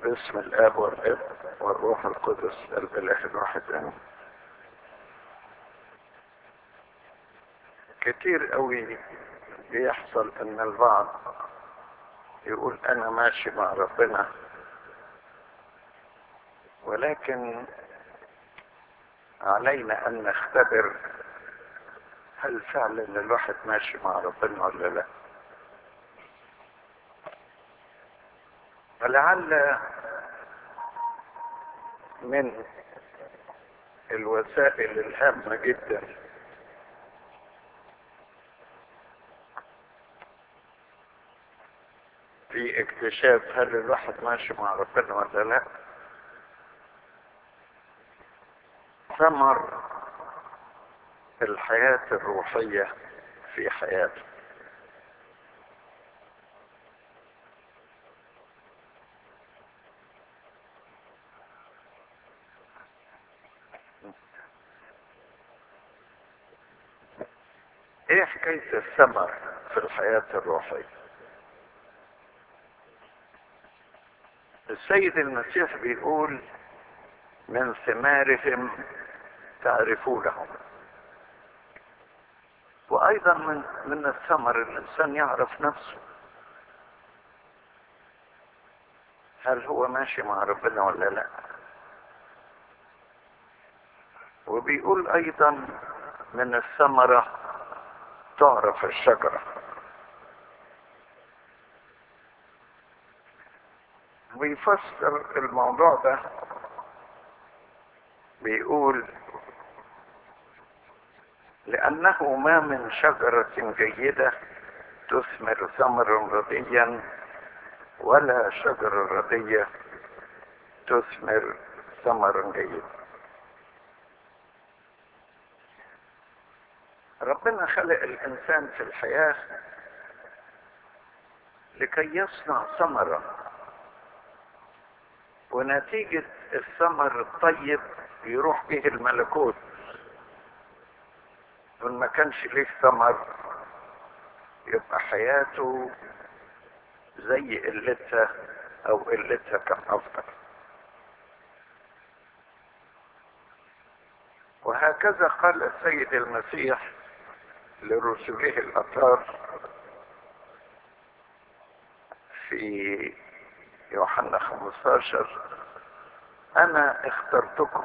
باسم الاب والابن والروح القدس الاله الواحد امين. كتير قوي بيحصل ان البعض يقول انا ماشي مع ربنا، ولكن علينا ان نختبر هل فعلا الواحد ماشي مع ربنا ولا لا. فلعل من الوسائل الهامة جدا في اكتشاف هل الواحد ماشي مع ربنا ولا لا ثمر الحياة الروحية في حياته. ايه حكاية الثمر في الحياة الروحية؟ السيد المسيح بيقول من ثمارهم تعرفونهم، وايضا من الثمر الانسان يعرف نفسه هل هو ماشي مع ربنا ولا لا. وبيقول ايضا من الثمرة تعرف الشجرة. بيفسر الموضوع ده بيقول لأنه ما من شجرة جيدة تثمر ثمرا رديا ولا شجرة ردية تثمر ثمرا جيدا. ربنا خلق الإنسان في الحياة لكي يصنع ثمرة، ونتيجة الثمر الطيب يروح به الملكوت. وإن ما كانش ليه ثمر يبقى حياته زي قلتها أو قلتها كان أفضل. وهكذا قال السيد المسيح لرسله الأطهار في يوحنا 15: أنا اخترتكم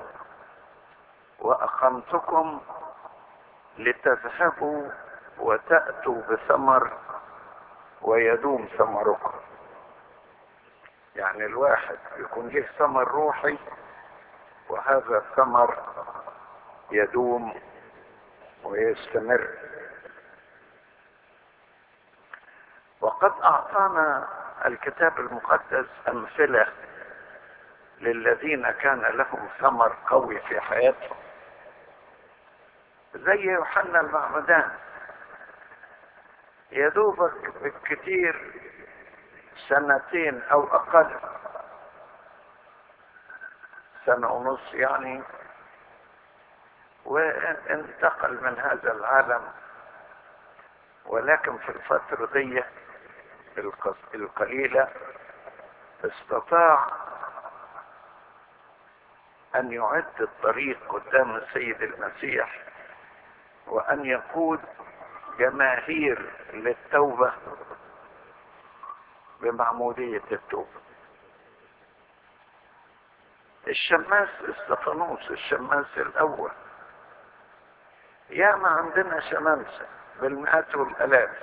وأقمتكم لتذهبوا وتأتوا بثمر ويدوم ثمركم. يعني الواحد يكون له ثمر روحي، وهذا الثمر يدوم ويستمر. وقد أعطانا الكتاب المقدس أمثلة للذين كان لهم ثمر قوي في حياتهم، زي يوحنا المعمدان. يدوبك بالكثير 2 أو أقل، 1.5 سنة يعني، وانتقل من هذا العالم. ولكن في الفترة دي القليلة استطاع أن يعد الطريق قدام السيد المسيح، وأن يقود جماهير للتوبة بمعمودية التوبة. الشماس استفانوس، الشماس الأول، ياما عندنا شمامسة بالمئات والآلاف،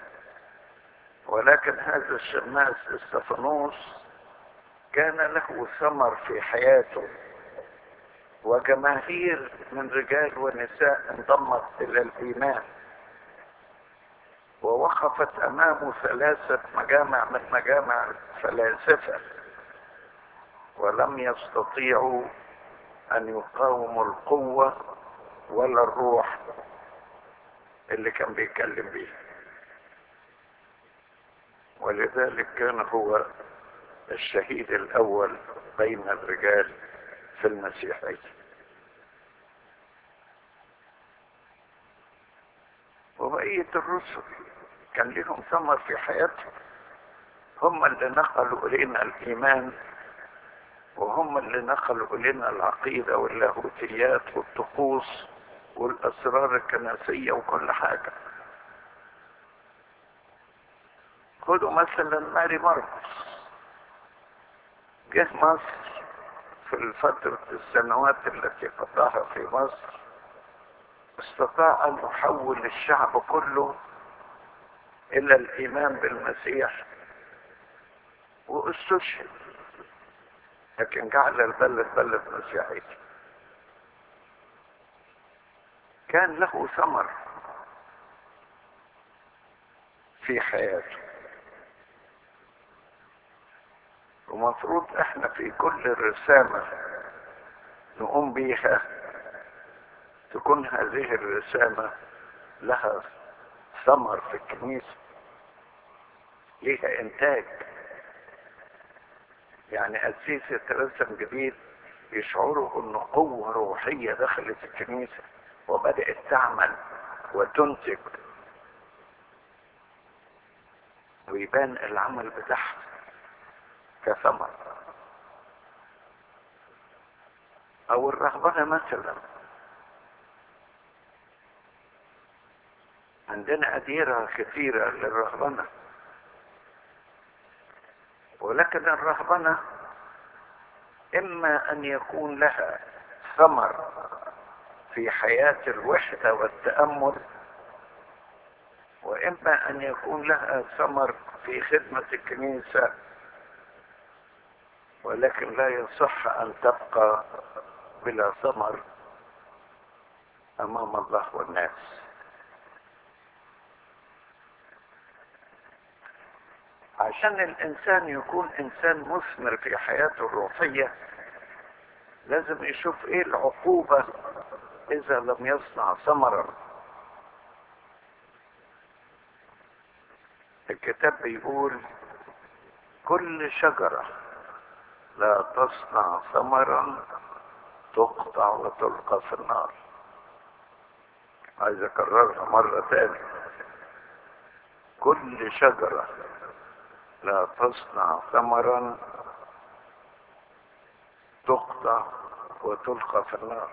ولكن هذا الشماس استفانوس كان له ثمر في حياته، وجماهير من رجال ونساء انضمت إلى الإيمان، ووقفت أمامه 3 مجامع من مجامع الفلاسفة، ولم يستطيعوا أن يقاوموا القوة ولا الروح اللي كان بيتكلم بيها. ولذلك كان هو الشهيد الأول بين الرجال في المسيحية. وبقية الرسل كان لهم ثمر في حياتهم، هم اللي نقلوا إلينا الإيمان وهم اللي نقلوا لنا العقيدة واللاهوتيات والطقوس والأسرار الكنسية وكل حاجة. خدوا مثلا ماري مرقس، جه مصر في فترة السنوات التي قضاها في مصر، استطاع أن يحول الشعب كله إلى الإيمان بالمسيح واستشهد، لكن جعل البلد بلد مسيحي. كان له ثمر في حياته. ومفروض احنا في كل رسالة نقوم بيها تكون هذه الرسالة لها ثمر في الكنيسة، ليها انتاج. يعني قسيس يترسم جديد يشعروا ان قوة روحية دخلت الكنيسة وبدأت تعمل وتنتج، ويبان العمل بتاعها كثمر. او الرهبنة مثلا، عندنا أديرة كثيرة للرهبنة، ولكن الرهبنة إما أن يكون لها ثمر في حياة الوحدة والتأمل، وإما أن يكون لها ثمر في خدمة الكنيسة، ولكن لا يصح أن تبقى بلا ثمر أمام الله والناس. عشان الإنسان يكون إنسان مثمر في حياته الروحية لازم يشوف إيه العقوبة إذا لم يصنع ثمرا. الكتاب بيقول كل شجرة لا تصنع ثمرا تقطع وتلقى في النار. عايز اكررها مرة تاني، كل شجرة لا تصنع ثمرا تقطع وتلقى في النار.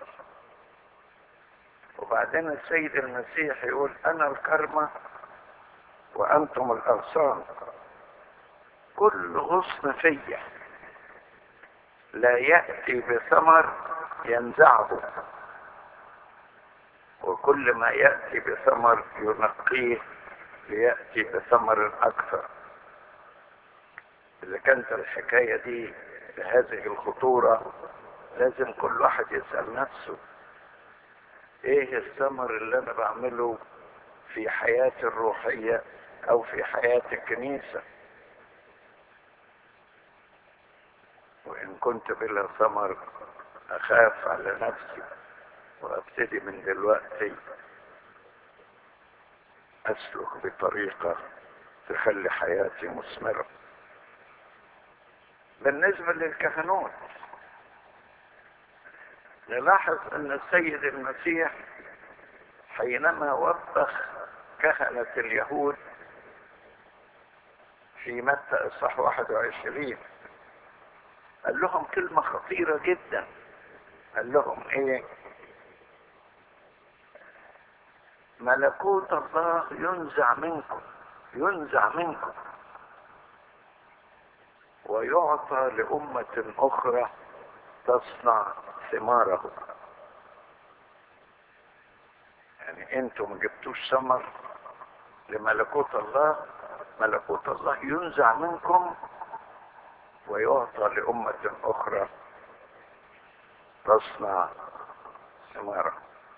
وبعدين السيد المسيح يقول انا الكرمة وانتم الاغصان، كل غصن فيا لا يأتي بثمر ينزعه، وكل ما يأتي بثمر ينقيه ليأتي بثمر أكثر. إذا كانت الحكاية دي بهذه الخطورة لازم كل واحد يسأل نفسه إيه الثمر اللي أنا بعمله في حياتي الروحية أو في حياة الكنيسة. وإن كنت بلا ثمر أخاف على نفسي وأبتدي من دلوقتي أسلك بطريقة تخلي حياتي مثمرة. بالنسبة للكهنوت نلاحظ أن السيد المسيح حينما وبخ كهنة اليهود في متى إصحاح 21 قال لهم كلمة خطيرة جدا. قال لهم إيه؟ ملكوت الله ينزع منكم، ينزع منكم ويعطى لأمة أخرى تصنع ثماره. يعني انتم ما جبتوش ثمر لملكوت الله، ملكوت الله ينزع منكم ويعطى لأمة أخرى تصنع ثماره.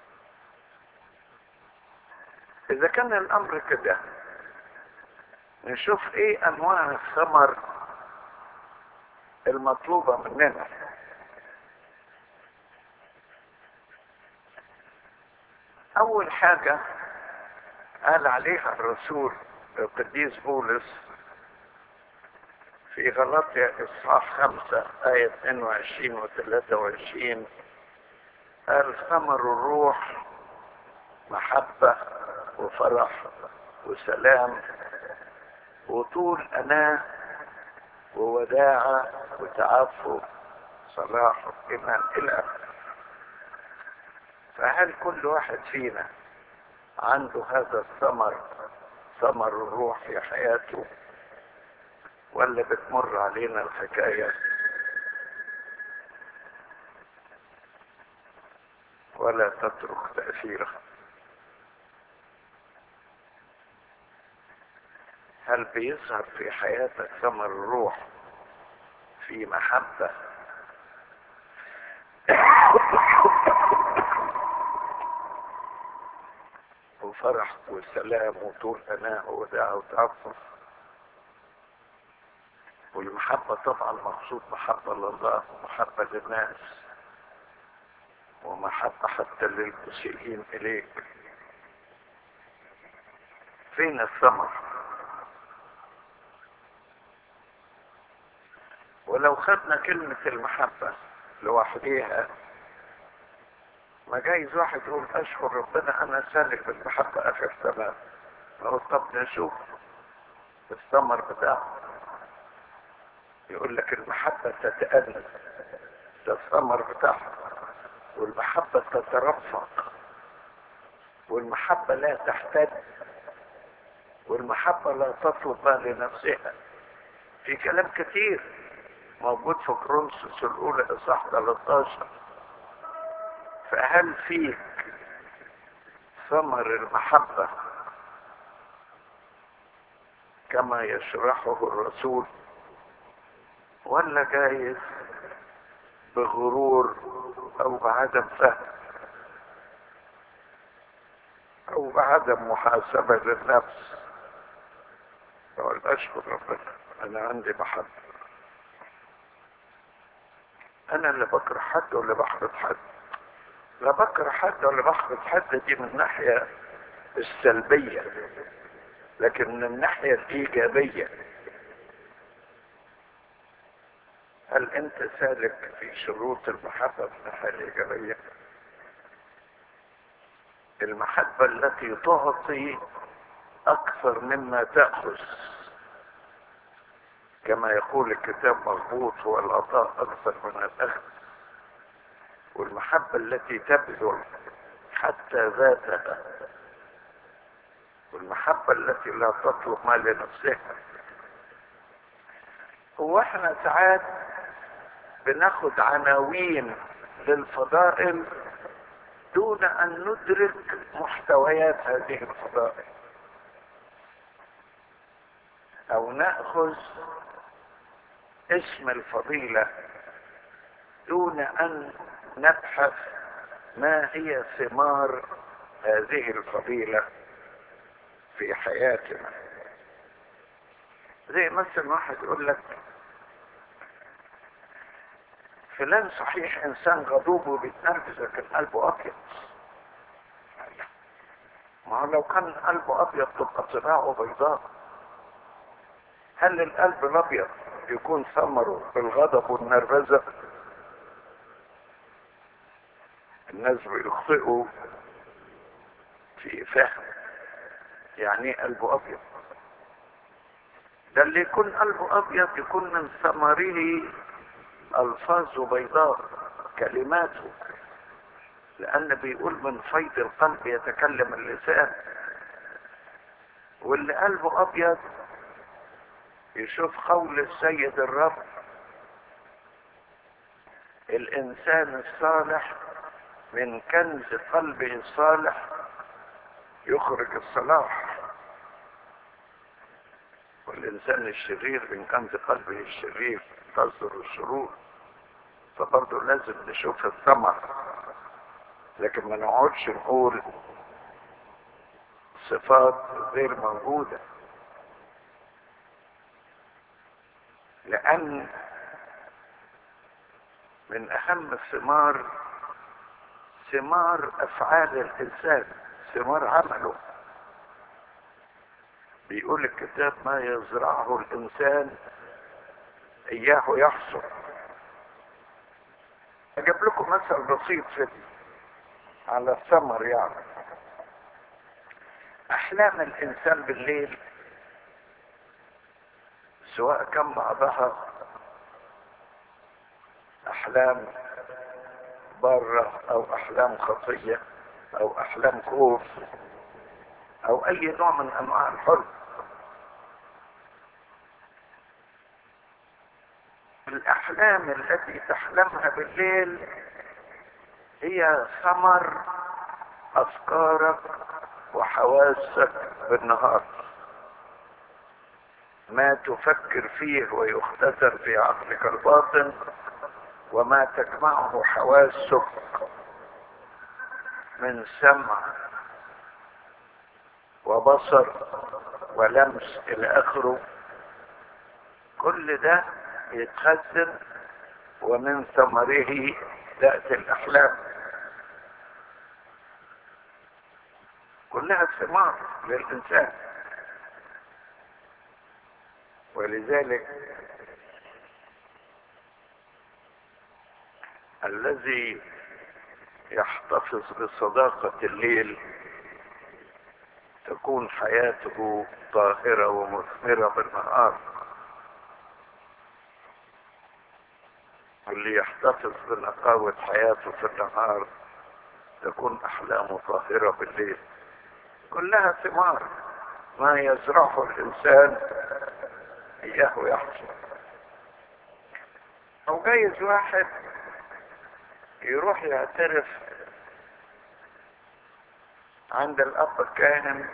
إذا كان الأمر كده نشوف إيه أنواع الثمر المطلوبة مننا. أول حاجة قال عليها الرسول القديس بولس في غلاطيا إصحاح 5 آية 22 و 23 قال ثمر الروح محبة وفرح وسلام وطول أناة ووداعة وتعفف صلاح إيمان إلى آخره. فهل كل واحد فينا عنده هذا الثمر، ثمر الروح في حياته، ولا بتمر علينا الحكاية ولا تترك تأثيرها؟ هل بيظهر في حياتك ثمر الروح في محبة وفرح وسلام وطول أناء وداع وتعفف؟ والمحبة طبعا مقصود محبة لله ومحبة للناس ومحبة حتى للمسيئين إليك. فين الثمر؟ ولو خدنا كلمة المحبة لوحديها، ما جايز واحد يقول أشكر ربنا أنا سالك بالمحبة آخر تمام. نقول طب نشوف الثمر بتاعه. يقول لك المحبة تتأنس، ده الثمر بتاعها. والمحبة تترفق، والمحبة لا تحتد، والمحبة لا تطلب ما لنفسها. في كلام كتير موجود في كورنثوس الأولى إصحاح 13. فهل فيك ثمر المحبة كما يشرحه الرسول، ولا جايز بغرور أو بعدم فهم أو بعدم محاسبة للنفس؟ أقول أشكر ربنا أنا عندي محبة. أنا اللي بكره حد ولا بحبط حد؟ لا بكره حد ولا بحبط حد، دي من الناحية السلبية. لكن من الناحية الإيجابية، هل أنت سالك في شروط المحبة من الناحية الإيجابية؟ المحبة التي تعطي أكثر مما تأخذ، كما يقول الكتاب مضبوط، هو العطاء أكثر من الأخذ. والمحبة التي تبذل حتى ذاتها، والمحبة التي لا تطلب ما لنفسها. هو احنا ساعات بناخد عناوين للفضائل دون ان ندرك محتويات هذه الفضائل، او نأخذ اسم الفضيلة دون ان نبحث ما هي ثمار هذه الفضيلة في حياتنا. زي مثلا واحد يقول لك فلان صحيح انسان غضوب وبيتنرفز لكن قلبه ابيض. ما هو لو كان قلبه ابيض تبقى طباعه بيضاء. هل القلب الابيض يكون ثمره بالغضب والنرفزه؟ الناس بيخطئوا في فهم يعني ايه قلبه ابيض. ده اللي يكون قلبه ابيض يكون من ثمره الفاظه بيضاء، كلماته، لان بيقول من فيض القلب يتكلم اللسان. واللي قلبه ابيض يشوف قول السيد الرب: الانسان الصالح من كنز قلبه الصالح يخرج الصلاح، والانسان الشرير من كنز قلبه الشرير تصدر الشرور. فبرضه لازم نشوف الثمر، لكن ما نقعدش نقول صفات غير موجودة، لأن من أهم الثمار ثمار أفعال الإنسان، ثمار عمله. بيقول الكتاب: ما يزرعه الإنسان إياه يحصد. أجيب لكم مثل بسيط على الثمر. يعني أحلام الإنسان بالليل سواء كان بعضها احلام بارة او احلام خطية او احلام خوف او اي نوع من انواع الحلم. الاحلام التي تحلمها بالليل هي ثمر افكارك وحواسك بالنهار، ما تفكر فيه ويختزل في عقلك الباطن وما تجمعه حواسك من سمع وبصر ولمس الى اخره، كل ده يتخزن ومن ثمره تأتي الاحلام. كلها ثمار للانسان. ولذلك الذي يحتفظ بصداقة الليل تكون حياته طاهرة ومثمرة بالنهار، واللي يحتفظ بنقاوة حياته في النهار تكون أحلامه طاهرة بالليل. كلها ثمار، ما يزرعه الإنسان إياه يحصل. أو جايز واحد يروح يعترف عند الأب الكاهن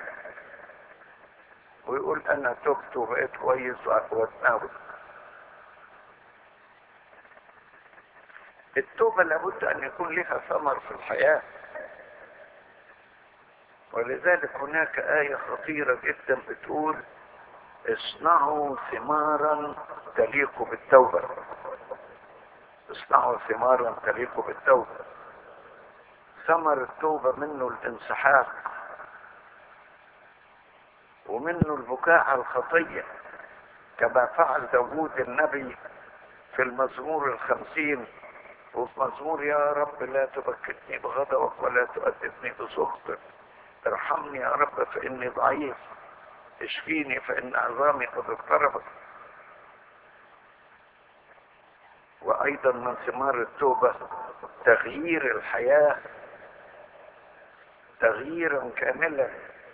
ويقول أنا تبت وبقيت كويس واتناول. التوبة لابد أن يكون لها ثمر في الحياة، ولذلك هناك آية خطيرة جدا بتقول اصنعوا ثمارا تليق بالتوبة. اصنعوا ثمارا تليق بالتوبة. ثمر التوبة منه الانسحاق، ومنه البكاء على الخطية كما فعل داود النبي في المزمور 50 وفي مزمور يا رب لا تبكتني بغضبك ولا تؤدبني بسخطك، ارحمني يا رب فإني ضعيف، اشفيني فإن عظامي قد اقتربت. وأيضا من ثمار التوبة تغيير الحياة تغييرا كاملا،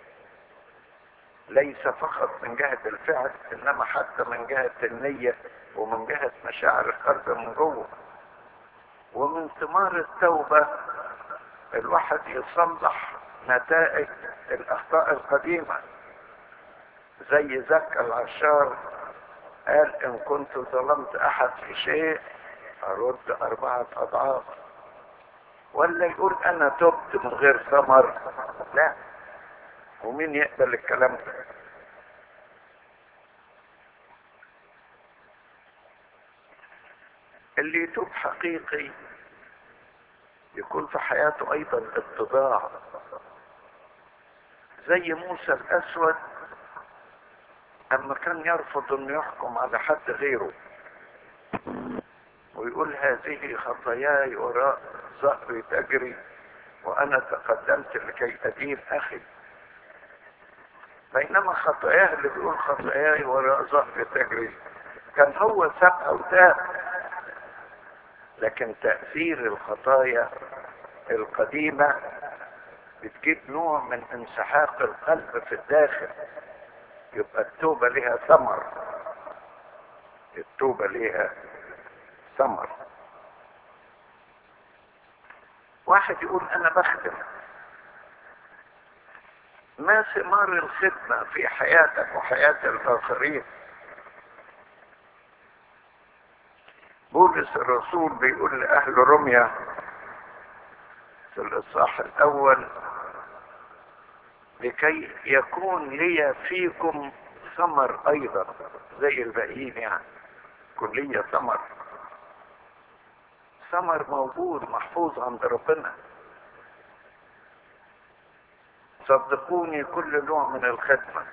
ليس فقط من جهة الفعل إنما حتى من جهة النية ومن جهة مشاعر القلب من جوه. ومن ثمار التوبة الواحد يصلح نتائج الأخطاء القديمة، زي زكا العشار قال إن كنت ظلمت أحد في شيء أرد 4 أضعاف. ولا يقول أنا تبت من غير ثمر؟ لا، ومين يقبل الكلام ده؟ اللي يتوب حقيقي يكون في حياته أيضا اتضاع، زي موسى الأسود أما كان يرفض أن يحكم على حد غيره ويقول هذه خطاياي وراء ظهري تجري وأنا تقدمت لكي أدين أخي، بينما خطاياه اللي بيقول خطاياي وراء ظهري تجري كان هو سبق وتاب. لكن تأثير الخطايا القديمة بتجيب نوع من انسحاق القلب في الداخل، يبقى التوبة لها ثمر. التوبة لها ثمر. واحد يقول أنا بخدم، ما ثمار الخدمة في حياتك وحياة الآخرين؟ بولس الرسول بيقول لأهل روميا في الإصحاح الأول لكي يكون لي فيكم ثمر أيضا زي الباقيين، يعني يكون لي ثمر. ثمر موجود محفوظ عند ربنا. صدقوني كل نوع من الخدمة.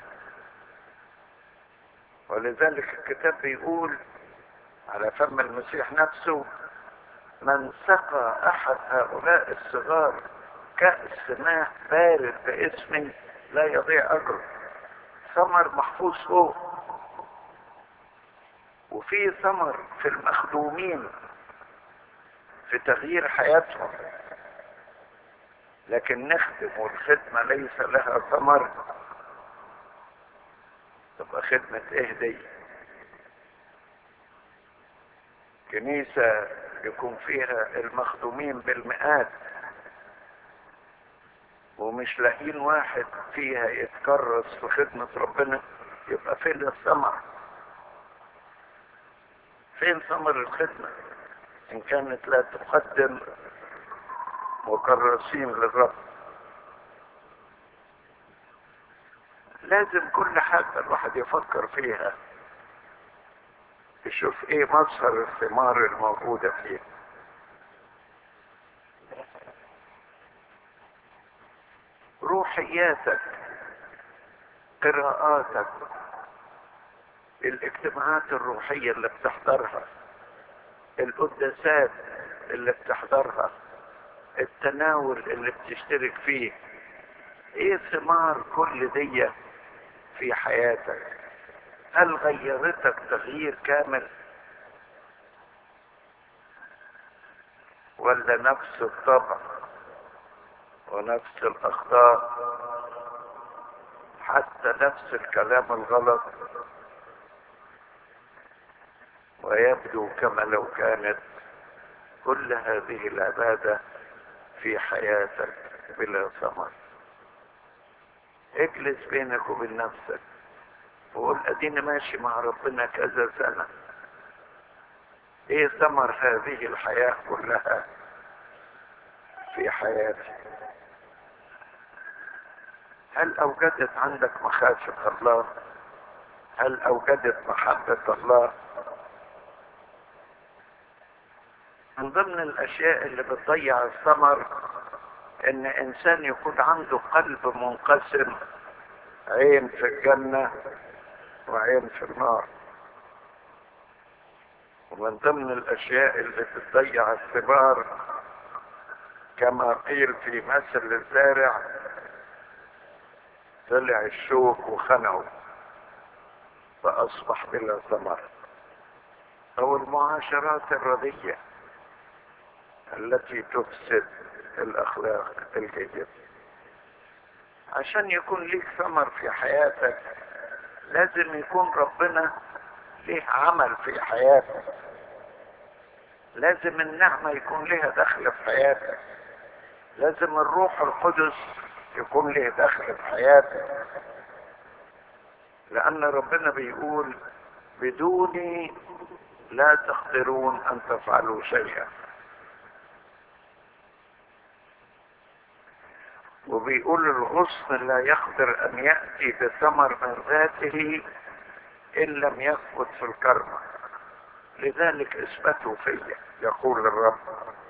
ولذلك الكتاب بيقول على فم المسيح نفسه من سقى أحد هؤلاء الصغار كأس ماء بارد باسمي لا يضيع أجره. ثمر محفوظ فوق. وفي ثمر في المخدومين في تغيير حياتهم، لكن نخدم والخدمة ليس لها ثمر، تبقى خدمة ايه دي؟ كنيسة يكون فيها المخدومين بالمئات ومش لاقيين واحد فيها يتكرس في خدمة ربنا، يبقى فين الثمر؟ فين ثمر الخدمة ان كانت لا تقدم مكرسين للرب؟ لازم كل حاجة الواحد يفكر فيها، يشوف ايه مظهر الثمار الموجودة فيه. روحياتك، قراءاتك، الاجتماعات الروحية اللي بتحضرها، القداسات اللي بتحضرها، التناول اللي بتشترك فيه، ايه ثمار كل دي في حياتك؟ هل غيرتك تغيير كامل ولا نفس الطبع ونفس الاخطاء، حتى نفس الكلام الغلط، ويبدو كما لو كانت كل هذه العبادة في حياتك بلا ثمر؟ اجلس بينك وبين نفسك وقول اديني ماشي مع ربنا كذا سنة، ايه ثمر هذه الحياة كلها في حياتي؟ هل اوجدت عندك مخافة الله؟ هل اوجدت محبة الله؟ من ضمن الاشياء اللي بتضيع الثمر ان انسان يكون عنده قلب منقسم، عين في الجنة وعين في النار. ومن ضمن الاشياء اللي بتضيع الثمار كما قيل في مثل الزارع، طلع الشوك وخنقه فاصبح بلا ثمر. او المعاشرات الرديئة التي تفسد الاخلاق الجيدة. عشان يكون ليك ثمر في حياتك لازم يكون ربنا ليه عمل في حياتك، لازم النعمة يكون لها دخل في حياتك، لازم الروح القدس يكون له دخل في حياتك، لأن ربنا بيقول بدوني لا تقدرون أن تفعلوا شيئا. وبيقول الغصن لا يقدر أن يأتي بثمر من ذاته إن لم يثبت في الكرمة، لذلك اثبتوا فيا يقول الرب،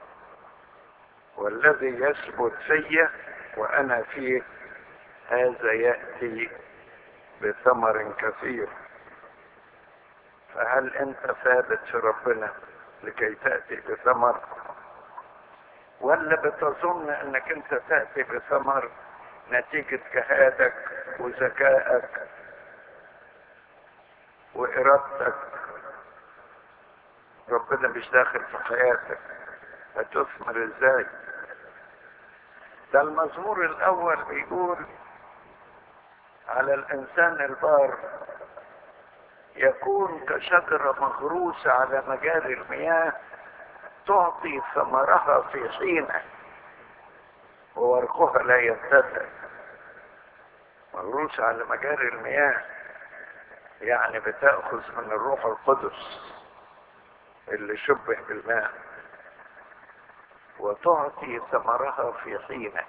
والذي يثبت فيا وأنا فيه هذا يأتي بثمر كثير. فهل أنت ثابت في ربنا لكي تأتي بثمر، ولا بتظن أنك أنت تأتي بثمر نتيجة جهادك وذكائك وإرادتك؟ ربنا مش داخل في حياتك، هتثمر ازاي؟ ده المزمور الأول بيقول على الإنسان البار يكون كشجرة مغروسة على مجاري المياه تعطي ثمرها في حينه وورقها لا ينتهي. مغروسة على مجاري المياه يعني بتأخذ من الروح القدس اللي شبه بالماء وتعطي ثمرها في حينه،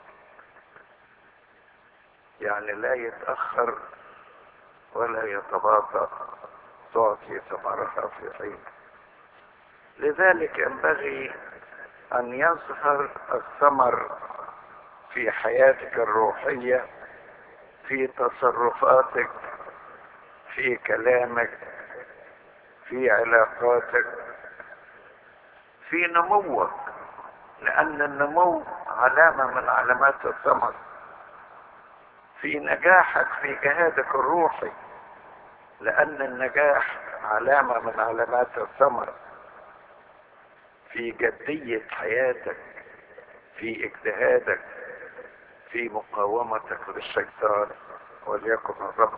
يعني لا يتأخر ولا يتباطأ، تعطي ثمرها في حينه. لذلك ينبغي أن يظهر الثمر في حياتك الروحية، في تصرفاتك، في كلامك، في علاقاتك، في نموك، لأن النمو علامة من علامات الثمر، في نجاحك في جهادك الروحي، لأن النجاح علامة من علامات الثمر، في جدية حياتك، في اجتهادك، في مقاومتك للشيطان. وليكن الرب